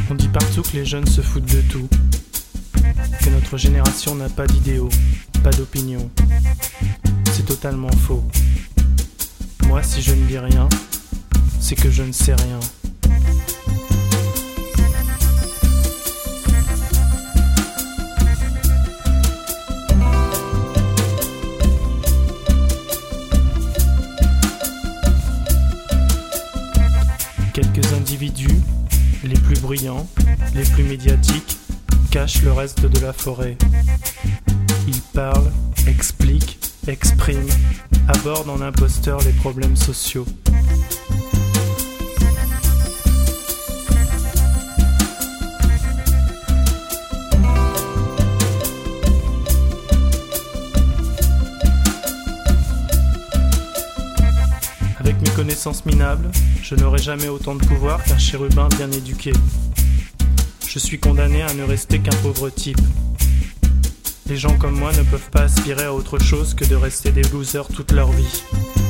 On dit partout que les jeunes se foutent de tout, que notre génération n'a pas d'idéaux, pas d'opinion. C'est totalement faux. Moi, si je ne dis rien, c'est que je ne sais rien. Quelques individus, les plus bruyants, les plus médiatiques, cachent le reste de la forêt. Ils parlent, expliquent, expriment, abordent en imposteur les problèmes sociaux. Avec mes connaissances minables, je n'aurai jamais autant de pouvoir qu'un chérubin bien éduqué. Je suis condamné à ne rester qu'un pauvre type. Les gens comme moi ne peuvent pas aspirer à autre chose que de rester des losers toute leur vie.